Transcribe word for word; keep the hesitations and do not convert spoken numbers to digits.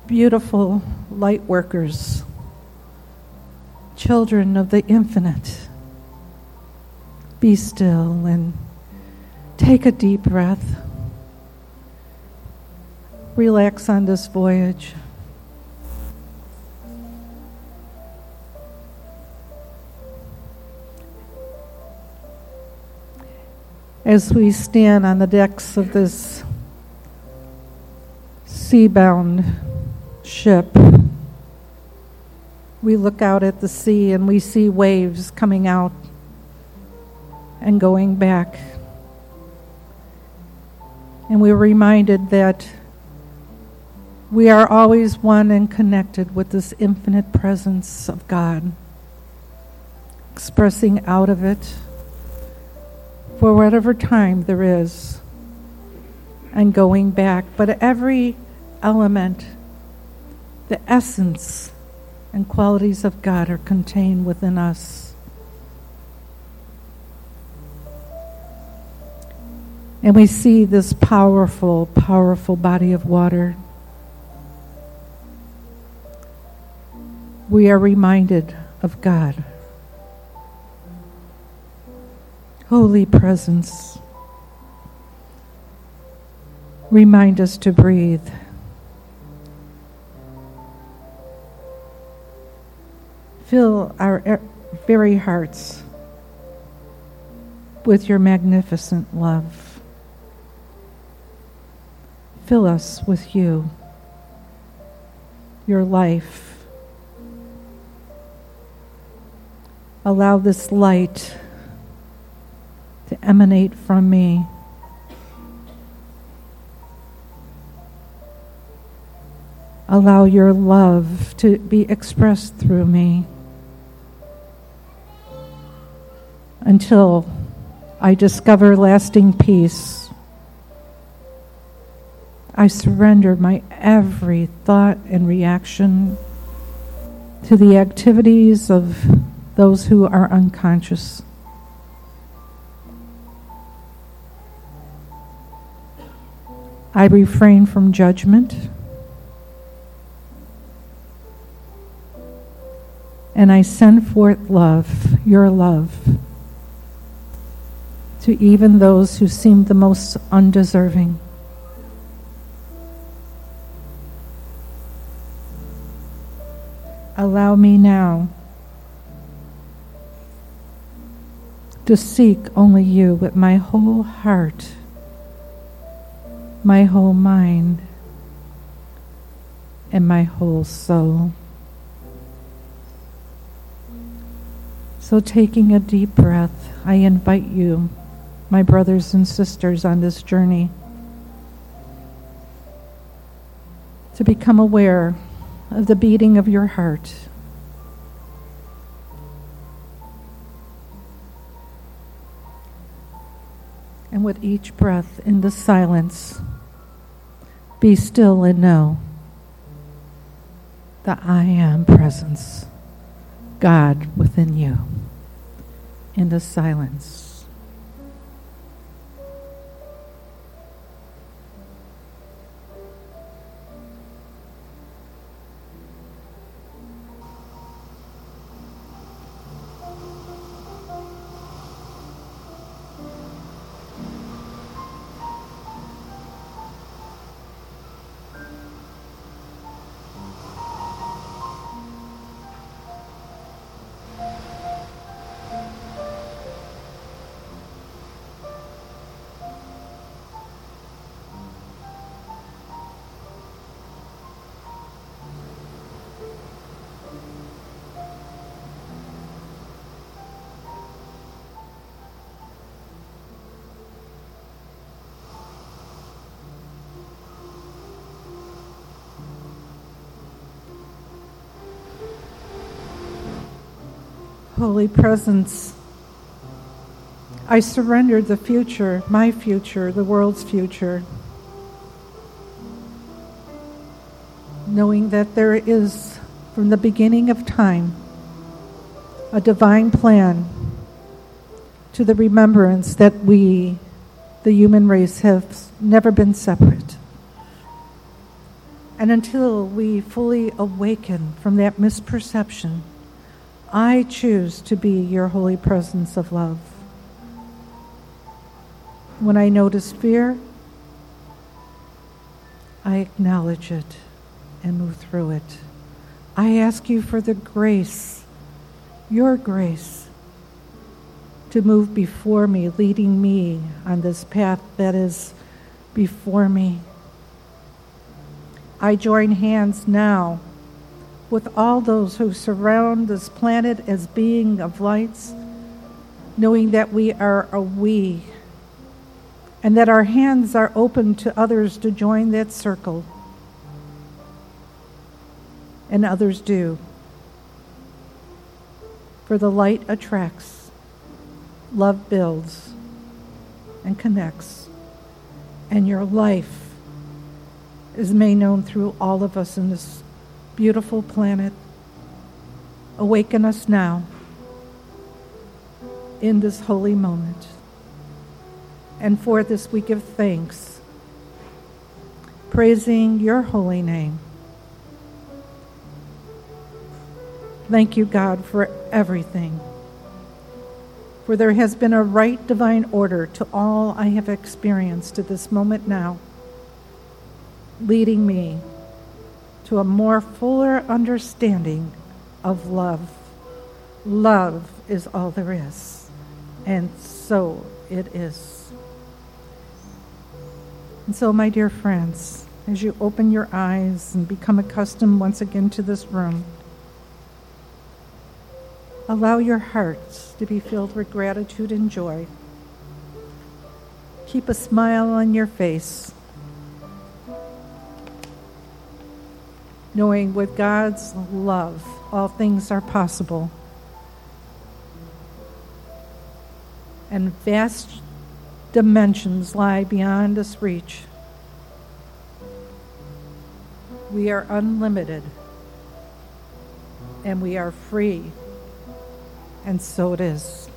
beautiful light workers, children of the infinite, be still and take a deep breath. Relax on this voyage. As we stand on the decks of this sea-bound ship, we look out at the sea and we see waves coming out and going back. And we're reminded that we are always one and connected with this infinite presence of God, expressing out of it for whatever time there is, and going back. But every element, the essence and qualities of God are contained within us. And we see this powerful, powerful body of water. We are reminded of God. Holy presence, remind us to breathe. Fill our very hearts with your magnificent love. Fill us with you, your life. Allow this light to emanate from me. Allow your love to be expressed through me until I discover lasting peace. I surrender my every thought and reaction to the activities of those who are unconscious. I refrain from judgment, and I send forth love, your love, to even those who seem the most undeserving. Allow me now to seek only you with my whole heart, my whole mind, and my whole soul. So taking a deep breath, I invite you, my brothers and sisters, on this journey to become aware of the beating of your heart. And with each breath in the silence, be still and know that I am presence, God within you, in the silence. Holy presence, I surrender the future, my future, the world's future, knowing that there is, from the beginning of time, a divine plan to the remembrance that we, the human race, have never been separate. And until we fully awaken from that misperception, I choose to be your holy presence of love. When I notice fear, I acknowledge it and move through it. I ask you for the grace, your grace, to move before me, leading me on this path that is before me. I join hands now with all those who surround this planet as being of lights, knowing that we are a we, and that our hands are open to others to join that circle. And others do. For the light attracts, love builds and connects, and your life is made known through all of us in this beautiful planet. Awaken us now in this holy moment. And for this we give thanks, praising your holy name. Thank you, God, for everything. For there has been a right divine order to all I have experienced at this moment now, leading me to a more fuller understanding of love. Love is all there is, and so it is. And so, my dear friends, as you open your eyes and become accustomed once again to this room, allow your hearts to be filled with gratitude and joy. Keep a smile on your face, knowing with God's love, all things are possible. And vast dimensions lie beyond this reach. We are unlimited, and we are free, and so it is.